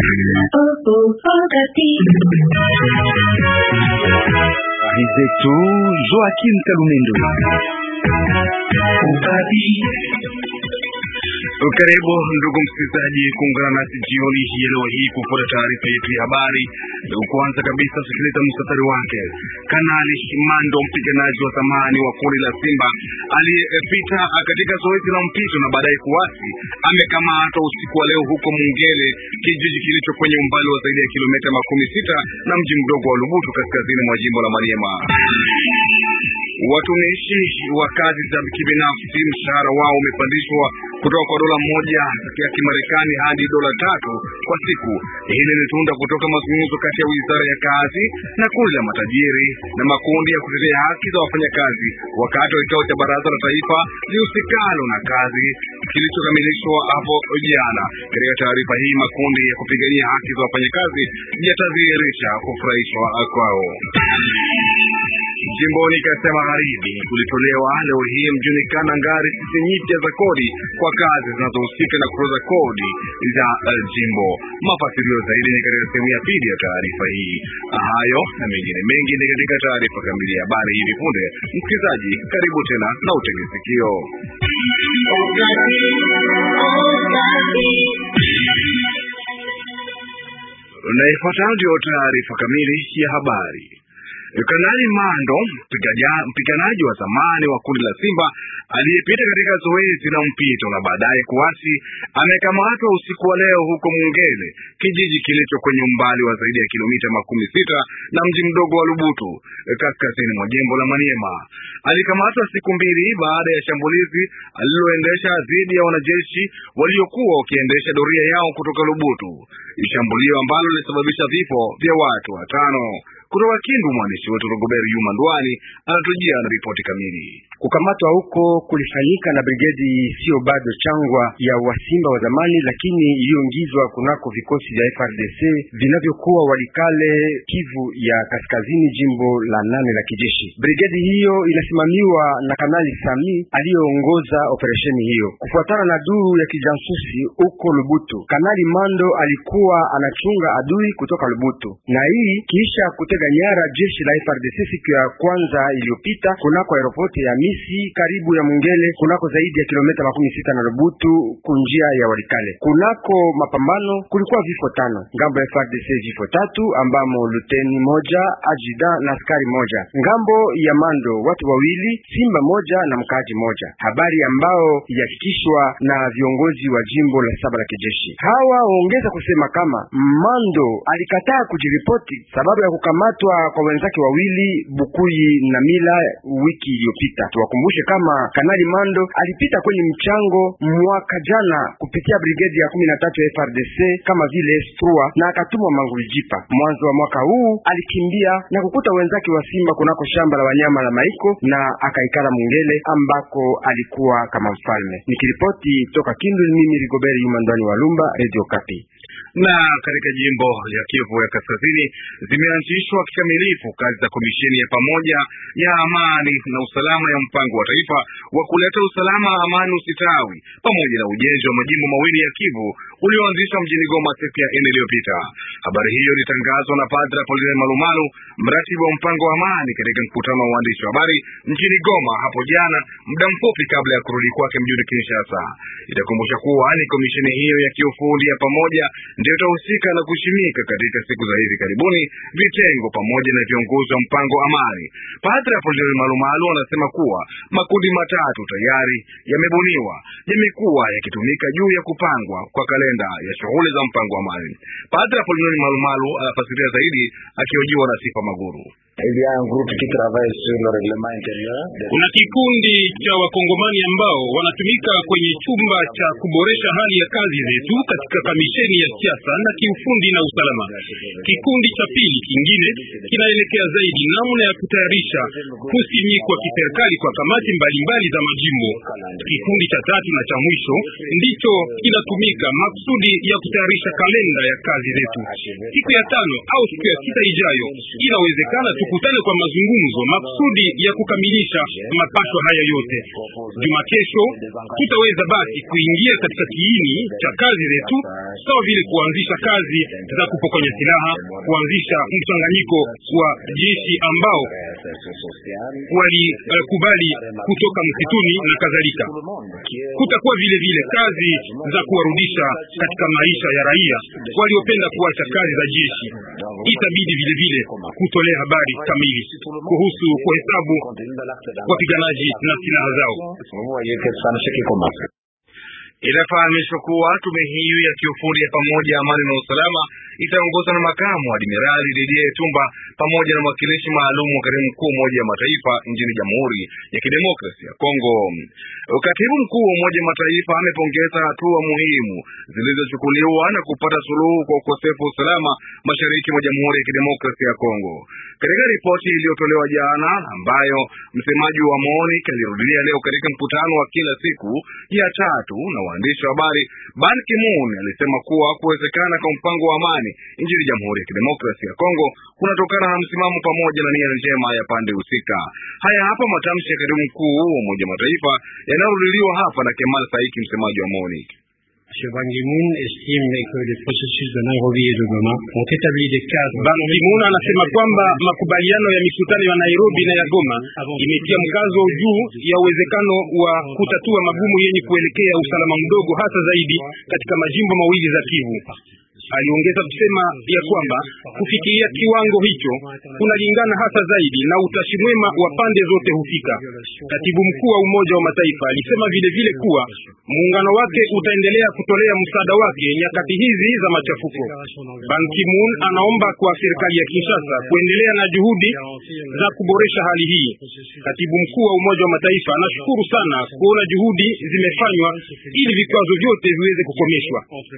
Rizetu Joaquim Kalumendo. Karibu ndugu msikilizaji kuungana nasi jioni hii leo hii kufuata taarifa yetu ya habari. Kwanza kabisa sikiliza msafari wake. Kanali Mando, mpiganaji wa zamani wa kundi la Simba aliyepita katika zoezi la mpito na baadaye kuasi, amekamatwa usiku wa leo huko Mungele, kijiji kilicho kwenye umbali wa zaidi ya kilomita 60 na mji mdogo wa Lubutu kaskazini mwa jimbo la Maniema. Watumishi wa kazi za kibinafsi mshahara wao umepandishwa kutoka kwa $1 ya Kimarekani hadi $3 kwa siku. Hili ni tunda kutoka mazungumzo kati ya Wizara ya Kazi na kundi la matajiri na makundi ya kutetea haki za wafanyakazi wakati wa kikao cha Baraza la Taifa lihusikalo na kazi kilichokamilishwa hapo jana. Katika taarifa hii, makundi ya kupigania haki za wafanyakazi yatadhihirisha kufurahishwa kwao. Jimboni Kasai Magharibi kulitolewa leo hii mjini Kanangari nyipya za kodi kwa kazi zinazohusika na kutoza kodi za jimbo. Mafasirio zaidi ni katika sehemu ya pili ya taarifa hii. Hayo na mengine mengi ni katika taarifa kamili ya habari hivi punde. Msikilizaji, karibu tena na utege sikio. Na ifuatayo ndio taarifa kamili ya habari. Kanali Mando, mpiganaji wa zamani wa kundi la Simba aliyepita katika zoezi la mpito na baadaye kuasi, amekamatwa usiku wa leo huko Mungele, kijiji kilicho kwenye umbali wa zaidi ya kilomita 60 na mji mdogo wa Lubutu kaskazini mwa jimbo la Maniema. Alikamatwa siku mbili baada ya shambulizi aliloendesha dhidi ya wanajeshi waliokuwa wakiendesha doria yao kutoka Lubutu, shambulio ambalo lilisababisha vifo vya watu 5. Kutoka Kindu, mwandishi wetu Robert Yuma Ndwani anatujia na ripoti kamili. Kukamatwa huko kulifanyika na brigedi sio bado changwa ya wasimba wa zamani, lakini iliyoingizwa kunako vikosi vya FRDC vinavyokuwa Walikale, Kivu ya kaskazini, jimbo la 8 la kijeshi. Brigedi hiyo inasimamiwa na Kanali Sami aliyeongoza operesheni hiyo. Kufuatana na duru ya kijasusi huko Lubutu, Kanali Mando alikuwa anachunga adui kutoka Lubutu, na hii kisha kutega nyara jeshi la FRDC siku ya kwanza iliyopita kunako aeroporti ya Misi karibu ya Mungele, kunako zaidi ya kilomita 60 na Lubutu kunjia ya Walikale. Kunako mapambano kulikuwa vifo 5, ngambo ya FRDC vifo 3 ambamo luteni 1, ajida na askari 1. Ngambo ya Mando watu 2, simba 1 na mkaaji 1. Habari ambao yakikishwa na viongozi wa jimbo la 7 la kijeshi. Hawa waongeza kusema kama Mando alikataa kujiripoti sababu ya kukamata kwa wenzake 2 Bukuyi na Mila wiki iliyopita. Tuwakumbushe kama Kanali Mando alipita kwenye mchango mwaka jana kupitia brigedi ya 13 ya FRDC kama vile Strua na akatumwa Mangulijipa. Mwanzo wa mwaka huu alikimbia na kukuta wenzake wa Simba kunako shamba la wanyama la Maiko na akaikala Mungele ambako alikuwa kama mfalme. Nikiripoti toka Kindu, mimi Rigobert Yuma Ndwani wa Lumba, Radio Kapi. Na katika jimbo ya Kivu ya Kaskazini zimeanzishwa kikamilifu kazi za komisheni ya pamoja ya amani na usalama ya mpango wa taifa wa kuleta usalama, amani, usitawi pamoja na ujenzi wa majimbo mawili ya Kivu ulioanzishwa mjini Goma siku ya 4 iliyopita. Habari hiyo ilitangazwa na Padre Apollinaire Malumalu, mratibu wa mpango wa amani, katika mkutano wa waandishi wa habari mjini Goma hapo jana, muda mfupi kabla ya kurudi kwake mjini Kinshasa. Itakumbusha kuwa ni komisheni hiyo ya kiufundi ya pamoja ndio itahusika na kushimika katika siku za hivi karibuni vitengo pamoja na viongozi wa mpango amani. Padre Apollinaire Malumalu anasema kuwa makundi 3 tayari yamebuniwa, yamekuwa yakitumika juu ya kupangwa kwa kalenda ya shughuli za mpango amani. Padre Apollinaire Malumalu anafasiria zaidi akihojiwa na Sifa Maguru. Kuna kikundi cha wakongomani ambao wanatumika kwenye chumba cha kuboresha hali ya kazi zetu katika kamisheni ya siasa na kiufundi na usalama. Kikundi cha pili kingine kinaelekea zaidi namna ya kutayarisha kusimikwa kiserikali kwa kamati mbalimbali za majimbo. Kikundi cha tatu na cha mwisho ndicho kinatumika maksudi ya kutayarisha kalenda ya kazi zetu. Siku ya 5 au siku ya 6 ijayo inawezekana tukutane kwa mazungumzo maksudi ya kukamilisha mapasho haya yote. Juma kesho tutaweza basi kuingia katika kiini cha kazi zetu, sawa vile kuanzisha kazi za kupokonya silaha, kuanzisha mchanganyiko wa jeshi ambao walikubali kutoka msituni na kadhalika. Kutakuwa vile vile kazi za kuwarudisha katika maisha ya raia waliopenda kuacha kazi za jeshi. Itabidi vile vile kutolea habari kamili kuhusu kuhesabu wapiganaji na silaha zao. Inafahamishwa kuwa tume hiyo ya kiufundi ya pamoja amani na usalama itaongozwa na makamu admirali Didier Tumba pamoja na mwakilishi maalum wa katibu mkuu Umoja wa Mataifa nchini Jamhuri ya Kidemokrasia ya Kongo. Katibu mkuu wa Umoja wa Mataifa amepongeza hatua muhimu zilizochukuliwa na kupata suluhu kwa ukosefu wa usalama mashariki mwa Jamhuri ya Kidemokrasia ya Kongo. Katika ripoti iliyotolewa jana ambayo msemaji wa MONUC alirudia leo katika mkutano wa kila siku ya tatu na waandishi wa habari, Ban Ki-moon alisema kuwa kuwezekana kwa mpango wa amani nchini Jamhuri ya Kidemokrasia ya Kongo kunatokana na msimamo pamoja na nia njema ya pande husika. Haya hapa matamshi ya katibu mkuu wa Umoja wa Mataifa yanarudiliwa hapa na Kemal Saiki, msemaji wa MONUC. Ban Ki-moon estime que les processus de Nairobi et de Goma ont établi des cadres. Ban Ki-moon anasema kwamba makubaliano ya mikutano ya Nairobi na ya Goma imetia mkazo juu ya uwezekano wa kutatua magumu yenye kuelekea usalama mdogo, hasa zaidi katika majimbo mawili za Kivu. Aliongeza kusema ya kwamba kufikiria kiwango hicho kunalingana hasa zaidi na utashi mwema wa pande zote husika. Katibu mkuu wa Umoja wa Mataifa alisema vile vile kuwa muungano wake utaendelea kutolea msaada wake nyakati hizi za machafuko. Ban Ki-moon anaomba kwa serikali ya Kinshasa kuendelea na juhudi za kuboresha hali hii. Katibu mkuu wa Umoja wa Mataifa anashukuru sana kuona juhudi zimefanywa ili vikwazo vyote viweze kukomeshwa.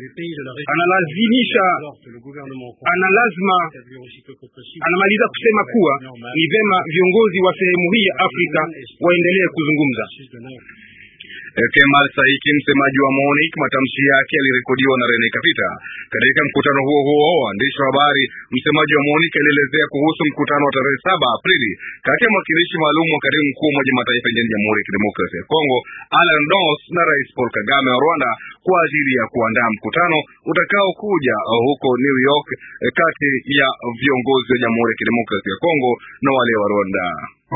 Anamaliza kusema kuwa ni vema viongozi wa sehemu hii ya Afrika waendelee kuzungumza. Kemal Saiki, msemaji wa MONUC, matamshi yake yalirekodiwa na Rene Kapita. Katika mkutano huo huo waandishi wa habari, msemaji wa MONUC alielezea kuhusu mkutano wa tarehe 7 Aprili kati ya mwakilishi maalum wa katibu mkuu wa Umoja wa Mataifa nchini Jamhuri ya Kidemokrasia ya Kongo Alan Doss na Rais Paul Kagame wa Rwanda kwa ajili ya kuandaa mkutano utakao kuja huko New York kati ya viongozi wa Jamhuri ya Kidemokrasia ya Kongo na wale wa Rwanda.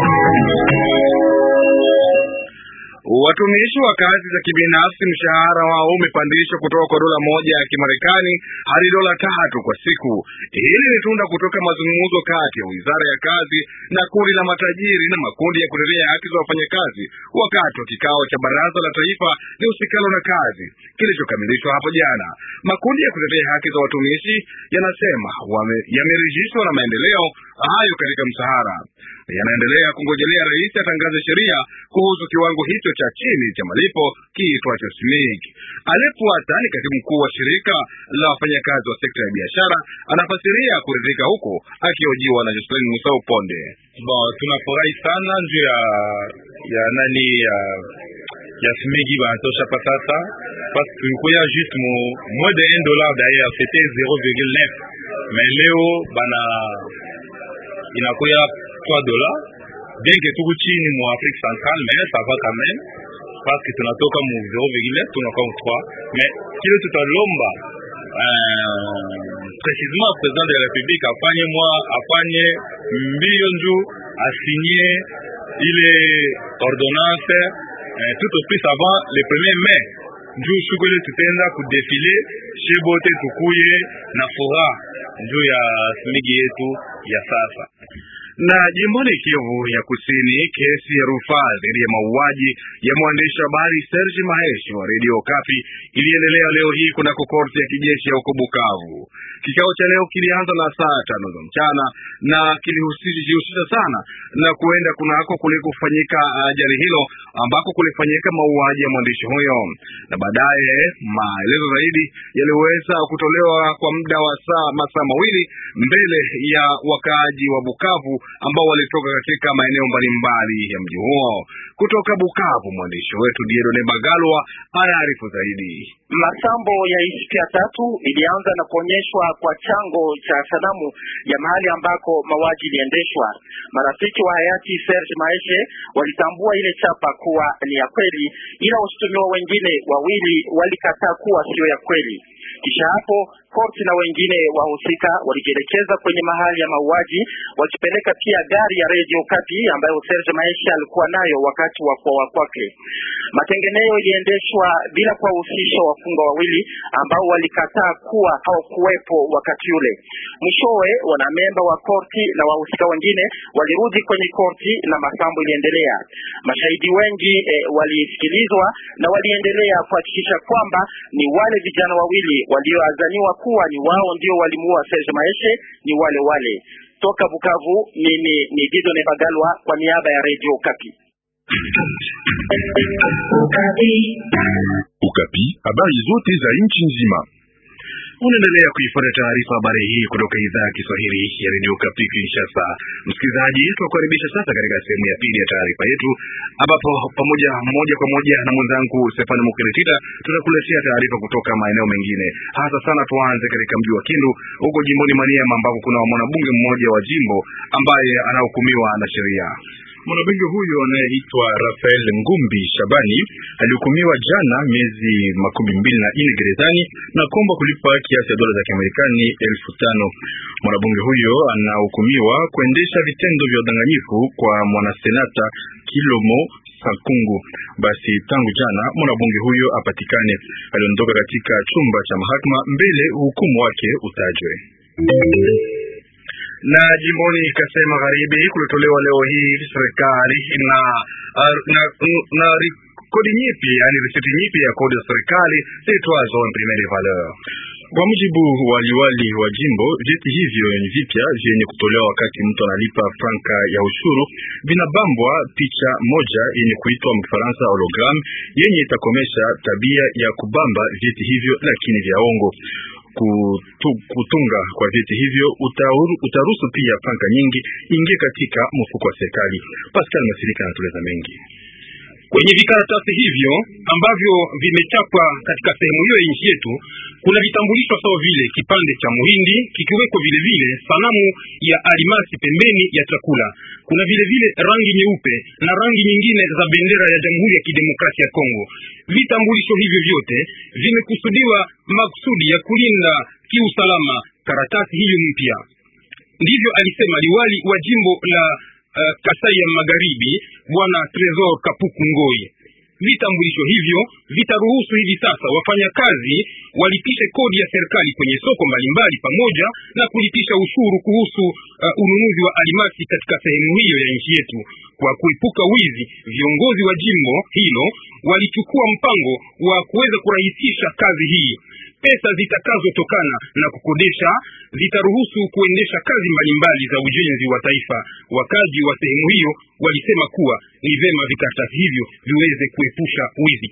Watumishi wa kazi za kibinafsi mshahara wao umepandishwa kutoka kwa dola 1 ya Kimarekani hadi dola 3 kwa siku. Hili ni tunda kutoka mazungumzo kati ya Wizara ya Kazi na kundi la matajiri na makundi ya kutetea haki za wafanyakazi wakati wa kikao cha Baraza la Taifa lihusikalo na kazi kilichokamilishwa hapo jana. Makundi ya kutetea haki za watumishi yanasema yameridhishwa na maendeleo hayo katika mshahara. Yanaendelea kungojelea rais atangaze sheria kuhusu kiwango hicho cha chini cha malipo kiitwacho SMIC. Aliyefuata ni katibu mkuu wa shirika la wafanyakazi wa sekta ya biashara, anafasiria kuridhika huko akihojiwa na Jocelyn Musau Ponde. Tunafurahi sana juu ya SMIC banatosha pa sasa, parce que tulikuwa juste moins de $1 d'ailleurs, c'était 0,9, mais leo bana inakuya $3, bien que tuko chini mu Afrique centrale, mais ça va quand même, parce que tunatoka mu 0,9 tunakuwa mu 3, mais kile tutalomba précisément président de la République afanye mbio njoo asigné ile ordonnance tout au plus avant le 1er mai, njoo shughuli tutaenda kudefile shebote tukuye na furaha njoo ya smigi yetu ya sasa. Na jimboni Kivu ya Kusini, kesi ya rufaa dhidi ya mauaji ya mwandishi wa habari Serge Maheshi wa Radio Okapi iliendelea leo hii kunako korti ya kijeshi ya huko Bukavu. Kikao cha leo kilianza na saa 5 za mchana na kilihusisha sana na kuenda kunako kulikofanyika ajali hilo ambako kulifanyika mauaji ya mwandishi huyo, na baadaye maelezo zaidi yaliweza kutolewa kwa muda wa masaa mawili mbele ya wakaaji wa Bukavu ambao walitoka katika maeneo mbalimbali ya mji huo. Kutoka Bukavu, mwandishi wetu Dieudonne Bagalwa anaarifu zaidi. Masambo ya siku ya tatu ilianza na kuonyeshwa kwa chango cha sanamu ya mahali ambako mauaji iliendeshwa. Marafiki wa hayati Serge Maeshe walitambua ile chapa kuwa ni ya kweli, ila washtumiwa wengine wawili walikataa kuwa sio ya kweli. Kisha hapo korti na wengine wahusika walijielekeza kwenye mahali ya mauaji, wakipeleka pia gari ya Radio Kapi ambayo Serge Maeshe alikuwa nayo wakati wa kuuawa kwake. Matengenezo iliendeshwa bila kuwahusisha wafungwa wawili ambao walikataa kuwa au kuwepo wakati ule. Mwishowe wanamemba wa korti na wahusika wengine walirudi kwenye korti na masambo iliendelea. Mashahidi wengi walisikilizwa na waliendelea kuhakikisha kwamba ni wale vijana wawili walioadhaniwa kuwa ni wao ndio walimuua Serge Maeshe ni wale wale. Toka Bukavu, mimi ni Dieudonne Bagalwa kwa niaba ya Radio Kapi. Ukapi, habari zote za nchi nzima. Unaendelea kuifuata taarifa habari hii kutoka idhaa ya Kiswahili ya Radio Kapi Kinshasa. Msikilizaji, tunakukaribisha sasa katika sehemu ya pili ya taarifa yetu, ambapo moja kwa moja na mwenzangu Stefano Mukeretita tutakuletea taarifa kutoka maeneo mengine. Hasa sana tuanze katika mji wa Kindu huko jimboni Maniema, ambapo kuna mwanabunge mmoja wa jimbo ambaye anahukumiwa na sheria. Mwanabunge huyo anayeitwa Rafael Ngumbi Shabani alihukumiwa jana miezi 24 gerezani na kuomba kulipa kiasi ya dola za Kiamerikani 5,000. Mwanabunge huyo anahukumiwa kuendesha vitendo vya udanganyifu kwa mwanasenata Kilomo Sakungu. Basi tangu jana mwanabunge huyo apatikane. Aliondoka katika chumba cha mahakama mbele hukumu wake utajwe. Na jimboni Kasai Magharibi kulitolewa leo hii serikali na kodi nyipi, yani risiti nyipi ya kodi ya serikali ziitwazo imprimés de valeur. Kwa mujibu wa liwali wa jimbo, vyeti hivyo ni vipya vyenye kutolewa wakati mtu analipa franka ya ushuru, vinabambwa picha moja yenye kuitwa mkifaransa hologram, yenye itakomesha tabia ya kubamba vyeti hivyo lakini vya ongo. Kutunga kwa vyeti hivyo utaruhusu pia franka nyingi ingie katika mfuko wa serikali. Pascal Masirika anatueleza mengi. Kwenye vikaratasi hivyo ambavyo vimechapwa katika sehemu hiyo ya nchi yetu, kuna vitambulisho sawa vile kipande cha muhindi kikiweko vile vile sanamu ya alimasi pembeni ya chakula. Kuna vile vile rangi nyeupe na rangi nyingine za bendera ya Jamhuri ya Kidemokrasia ya Kongo. Vitambulisho hivyo vyote vimekusudiwa maksudi ya kulinda kiusalama karatasi hiyo mpya. Ndivyo alisema liwali wa jimbo la Kasai ya Magharibi, Bwana Tresor Kapuku Ngoi. Vitambulisho hivyo vitaruhusu hivi sasa wafanyakazi walipishe kodi ya serikali kwenye soko mbalimbali pamoja na kulipisha ushuru kuhusu ununuzi wa alimasi katika sehemu hiyo ya nchi yetu. Kwa kuepuka wizi, viongozi wa jimbo hilo walichukua mpango wa kuweza kurahisisha kazi hii. Pesa zitakazotokana na kukodesha zitaruhusu kuendesha kazi mbalimbali za ujenzi wa taifa. Wakazi wa sehemu hiyo walisema kuwa ni vema vikaratasi hivyo viweze kuepusha wizi.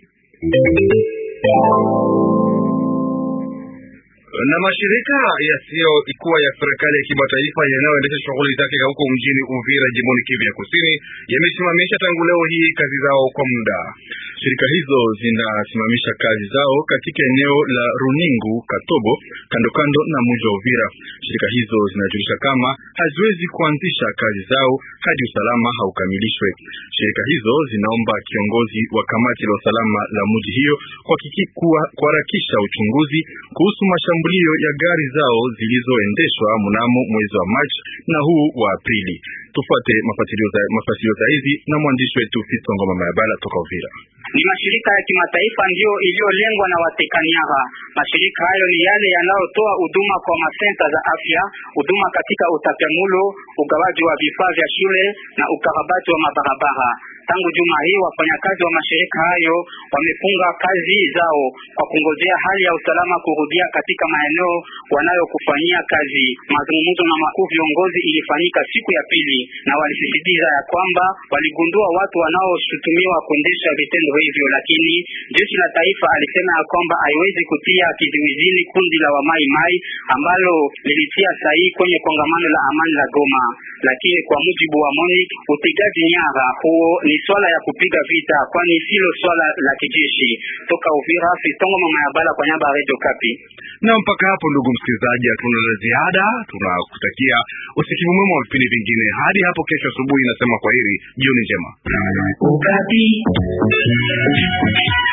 Na mashirika yasiyokuwa ya serikali ya kimataifa yanayoendesha shughuli zake huko mjini Uvira jimboni Kivu ya Kusini yamesimamisha tangu leo hii kazi zao kwa muda. Shirika hizo zinasimamisha kazi zao katika eneo la Runingu Katobo kando kando na mji wa Uvira. Shirika hizo zinajulisha kama haziwezi kuanzisha kazi zao hadi usalama haukamilishwe. Shirika hizo zinaomba kiongozi wa kamati la usalama la mji hiyo kuharakisha uchunguzi kuhusu mashambulio ya gari zao zilizoendeshwa mnamo mwezi wa Machi na huu wa Aprili. Tufuate mafasilio zaidi na mwandishi wetu Fitongo Mama Yabala toka Uvira. Ni mashirika ya kimataifa ndio iliyolengwa na watekaniara. Mashirika hayo ni yale yanayotoa huduma kwa masenta za afya, huduma katika utapiamulo, ugawaji wa vifaa vya shule na ukarabati wa mabarabara. Tangu juma hii wafanyakazi wa mashirika hayo wamefunga kazi zao kwa kungojea hali ya usalama kurudia katika maeneo wanayokufanyia kazi. Mazungumzo na makuu viongozi ilifanyika siku ya pili na walisisitiza ya kwamba waligundua watu wanaoshutumiwa kuendesha vitendo hivyo, lakini jeshi la taifa alisema ya kwamba haiwezi kutia kizuizini kundi la Wamai Mai ambalo lilitia sahihi kwenye kongamano la amani la Goma. lakini kwa mujibu wa MONUC utegaji nyara huo ni swala ya kupiga vita, kwani silo swala la kijeshi. Toka Uvira, Fistongo mama ya bala kwa nyamba Radio Kapi. Na mpaka hapo, ndugu msikilizaji, hatuna la ziada. Tunakutakia usikivu mwema wa vipindi vingine hadi hapo kesho asubuhi. Nasema kwaheri, jioni njema.